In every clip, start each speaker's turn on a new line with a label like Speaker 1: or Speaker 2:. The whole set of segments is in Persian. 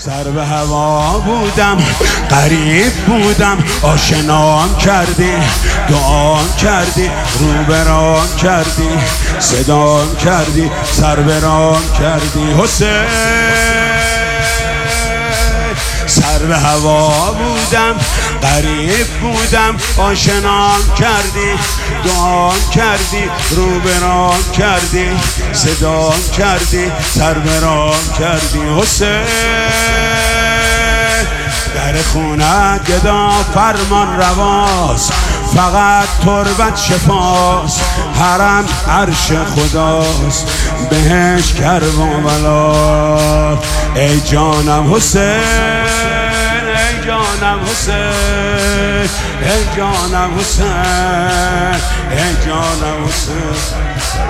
Speaker 1: سر به هوا بودم، غریب بودم، آشنام کردی، دعام کردی، رو برام کردی، صدام کردی، سر برام کردی حسین. سر به هوا بودم، غریب بودم، آشنام کردی، دعام کردی، رو برام کردی، صدام کردی، سر برام کردی حسین. در خونت گدا فرمان رواست، فقط تربت شفاست، حرم عرش خداست، بهش کربلا. ای جانم حسین، ای جانم حسین، ای جانم حسین، ای جانم حسین.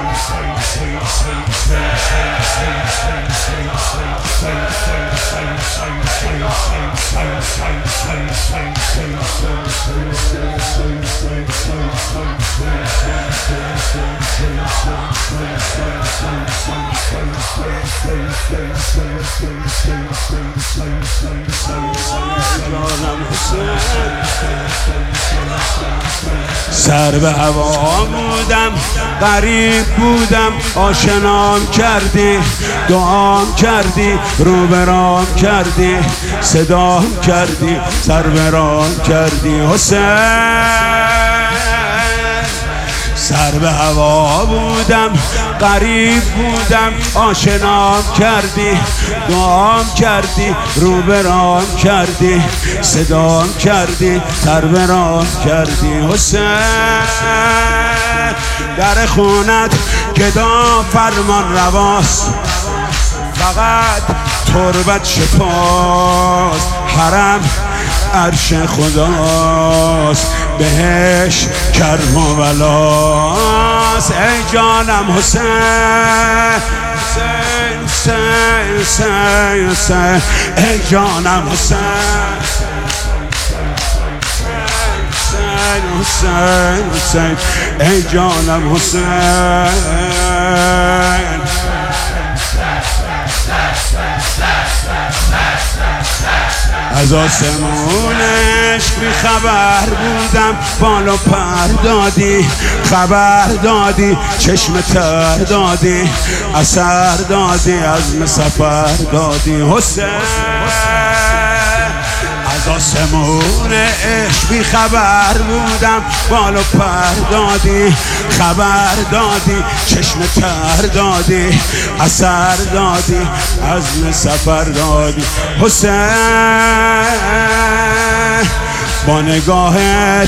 Speaker 1: سر به هوا بودم، غریب بودم، آشنام کردی، دعام کردی، رو برام کردی، صدام کردی، سر برام کردی حسین. سر به هوا بودم، غریب بودم، آشنام کردی، دعام کردی، رو برام کردی، صدام کردی، سر برام کردی حسین. در خونت گدا فرمان رواست، فقط تربت شفاست، حرم عرش خداست، بهش کربلاست. ای جانم حسین، حسین حسین حسین حسین، ای جانم حسین، حسین حسین حسین، ای جانم حسین. از آسمونش بی خبر بودم، بالو پر دادی، خبر دادی، چشم تر دادی، اثر دادی، عزم سفر دادی حسین. از آسمون عشق بی خبر بودم، بالو پر دادی، خبر دادی، چشم تر دادی، اثر دادی، عزم سفر دادی حسین. با نگاهت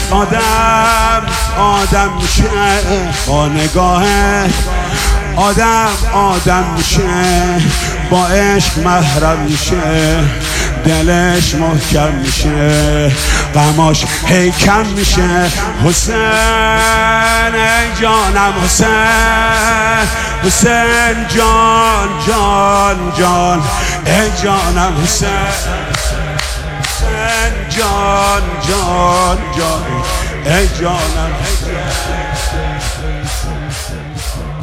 Speaker 1: آدم میشه، با نگاهت آدم میشه، با عشق محرم میشه، دلش محکم میشه، غماش هی کم میشه حسین. ای جانم حسین، حسین جان جان جان، ای جانم حسین، حسین جان جان جان، ای جانم.